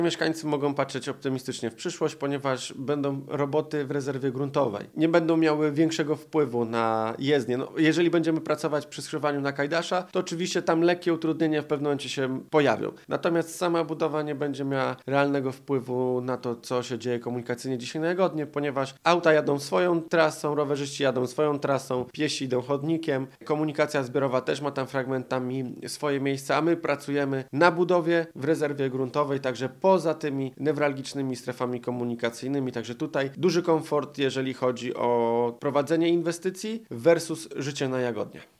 Mieszkańcy mogą patrzeć optymistycznie w przyszłość, ponieważ będą roboty w rezerwie gruntowej. Nie będą miały większego wpływu na jezdnię. Jeżeli będziemy pracować przy skrzyżowaniu na Kajdasza, to oczywiście tam lekkie utrudnienia w pewnym momencie się pojawią. Natomiast sama budowa nie będzie miała realnego wpływu na to, co się dzieje komunikacyjnie dzisiaj na Jagodnie, ponieważ auta jadą swoją trasą, rowerzyści jadą swoją trasą, piesi idą chodnikiem. Komunikacja zbiorowa też ma tam fragmentami swoje miejsca, a my pracujemy na budowie w rezerwie gruntowej, także poza tymi newralgicznymi strefami komunikacyjnymi. Także tutaj duży komfort, jeżeli chodzi o prowadzenie inwestycji versus życie na Jagodnie.